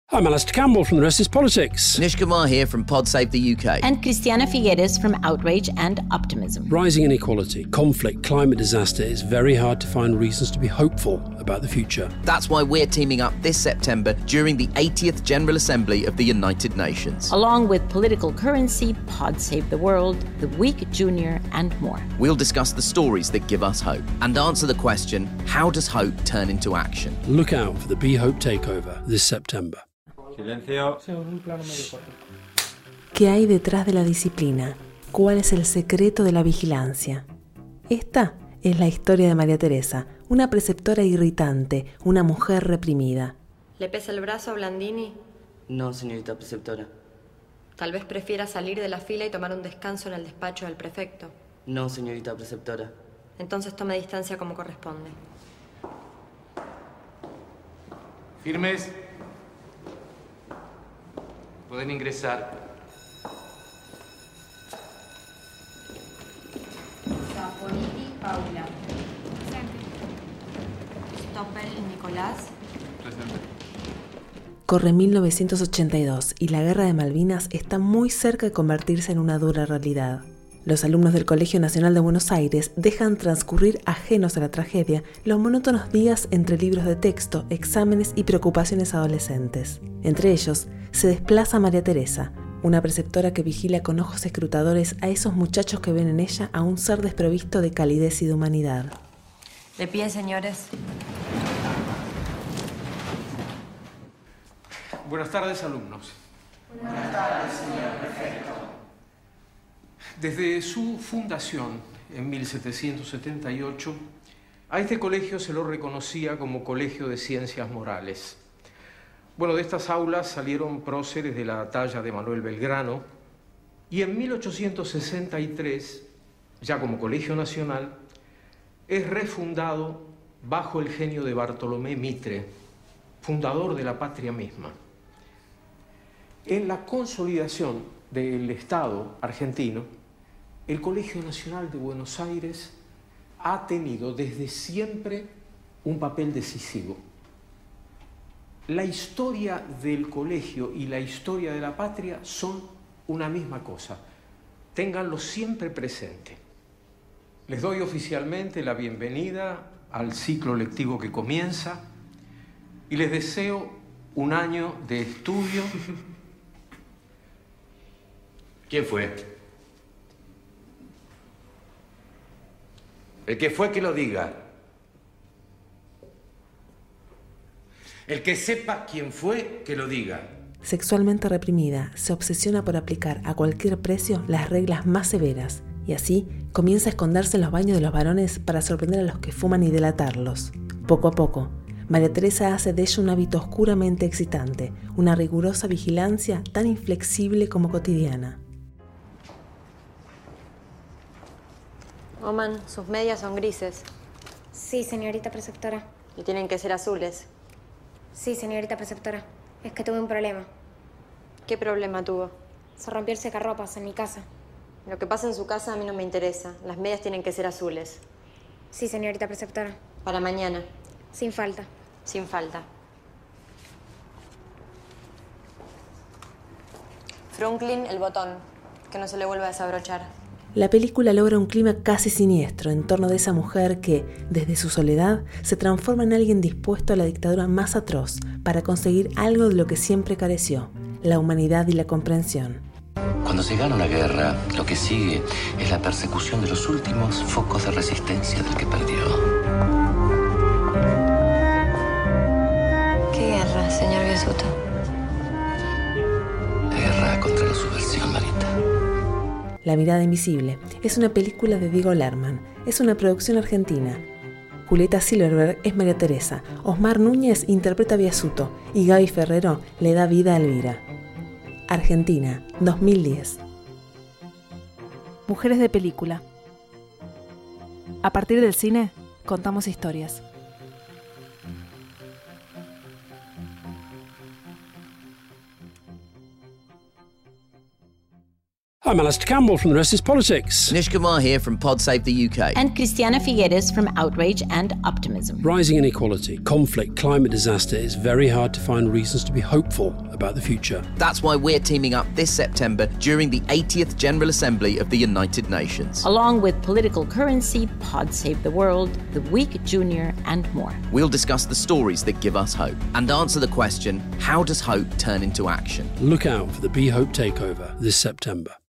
I'm Alistair Campbell from The Rest is Politics. Anish Kumar here from Pod Save the UK. And Christiana Figueres from Outrage and Optimism. Rising inequality, conflict, climate disaster, it's very hard to find reasons to be hopeful about the future. That's why we're teaming up this September during the 80th General Assembly of the United Nations. Along with Political Currency, Pod Save the World, The Week Junior, and more. We'll discuss the stories that give us hope and answer the question, how does hope turn into action? Look out for the Be Hope Takeover this September. Silencio. ¿Qué hay detrás de la disciplina? ¿Cuál es el secreto de la vigilancia? Esta es la historia de María Teresa, una preceptora irritante, una mujer reprimida. ¿Le pesa el brazo a Blandini? No, señorita preceptora. Tal vez prefiera salir de la fila y tomar un descanso en el despacho del prefecto. No, señorita preceptora. Entonces tome distancia como corresponde. Firmes. Pueden ingresar. Saponiti, Paula. Stoppel, Nicolás. Presente. Corre 1982 y la Guerra de Malvinas está muy cerca de convertirse en una dura realidad. Los alumnos del Colegio Nacional de Buenos Aires dejan transcurrir ajenos a la tragedia los monótonos días entre libros de texto, exámenes y preocupaciones adolescentes. Entre ellos, se desplaza María Teresa, una preceptora que vigila con ojos escrutadores a esos muchachos que ven en ella a un ser desprovisto de calidez y de humanidad. De pie, señores. Buenas tardes, alumnos. Buenas tardes, señor prefecto. Desde su fundación, en 1778, a este colegio se lo reconocía como Colegio de Ciencias Morales. Bueno, de estas aulas salieron próceres de la talla de Manuel Belgrano, y en 1863, ya como Colegio Nacional, es refundado bajo el genio de Bartolomé Mitre, fundador de la patria misma. En la consolidación del Estado argentino, el Colegio Nacional de Buenos Aires ha tenido desde siempre un papel decisivo. La historia del colegio y la historia de la patria son una misma cosa. Ténganlo siempre presente. Les doy oficialmente la bienvenida al ciclo lectivo que comienza y les deseo un año de estudio. ¿Quién fue? El que fue, que lo diga. El que sepa quién fue, que lo diga. Sexualmente reprimida, se obsesiona por aplicar a cualquier precio las reglas más severas y así comienza a esconderse en los baños de los varones para sorprender a los que fuman y delatarlos. Poco a poco, María Teresa hace de ella un hábito oscuramente excitante, una rigurosa vigilancia tan inflexible como cotidiana. Oman, sus medias son grises. Sí, señorita preceptora. Y tienen que ser azules. Sí, señorita preceptora. Es que tuve un problema. ¿Qué problema tuvo? Se rompió el secarropas en mi casa. Lo que pasa en su casa a mí no me interesa. Las medias tienen que ser azules. Sí, señorita preceptora. Para mañana. Sin falta. Sin falta. Franklin, el botón. Que no se le vuelva a desabrochar. La película logra un clima casi siniestro en torno de esa mujer que, desde su soledad, se transforma en alguien dispuesto a la dictadura más atroz para conseguir algo de lo que siempre careció, la humanidad y la comprensión. Cuando se gana una guerra, lo que sigue es la persecución de los últimos focos de resistencia del que perdió. ¿Qué guerra, señor Biasuto? La guerra contra la subversión, Marita. La mirada invisible es una película de Diego Lerman, es una producción argentina. Julieta Silverberg es María Teresa, Osmar Núñez interpreta a Biasuto y Gaby Ferrero le da vida a Elvira. Argentina, 2010. Mujeres de película. A partir del cine, contamos historias. I'm Alistair Campbell from The Rest is Politics. Nish Kumar here from Pod Save the UK. And Christiana Figueres from Outrage and Optimism. Rising inequality, conflict, climate disaster, it's very hard to find reasons to be hopeful about the future. That's why we're teaming up this September during the 80th General Assembly of the United Nations. Along with Political Currency, Pod Save the World, The Week Junior, and more. We'll discuss the stories that give us hope and answer the question, how does hope turn into action? Look out for the Be Hope Takeover this September.